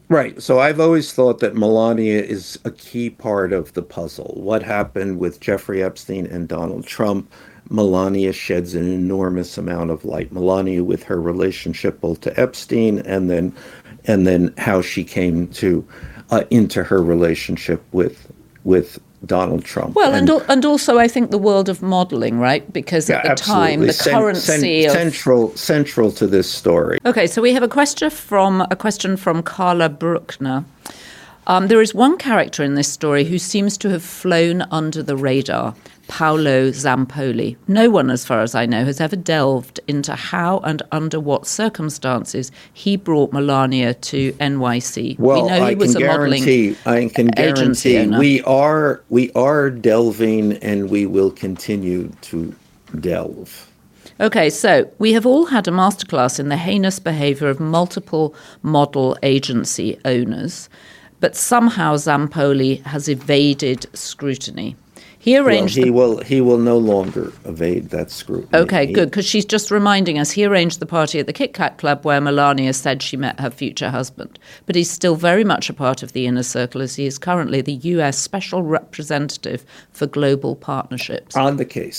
Right. So I've always thought that Melania is a key part of the puzzle. What happened with Jeffrey Epstein and Donald Trump? Melania sheds an enormous amount of light. Melania with her relationship both to Epstein and then how she came to into her relationship with Donald Trump. Well, and also I think the world of modelling, right? Because Yeah, at the time, absolutely. the currency of Central to this story. Okay, so we have a question from Carla Bruckner. There is one character in this story who seems to have flown under the radar, Paolo Zampoli. No one, as far as I know, has ever delved into how and under what circumstances he brought Melania to NYC. Well, we know he was a modelling I can agency guarantee owner. we are delving and we will continue to delve. Okay, so we have all had a masterclass in the heinous behaviour of multiple model agency owners, but somehow Zampoli has evaded scrutiny. He arranged He will no longer evade that scrutiny. Okay, good, because she's just reminding us he arranged the party at the Kit Kat Club where Melania said she met her future husband. But he's still very much a part of the inner circle as he is currently the US Special Representative for Global Partnerships. On the case.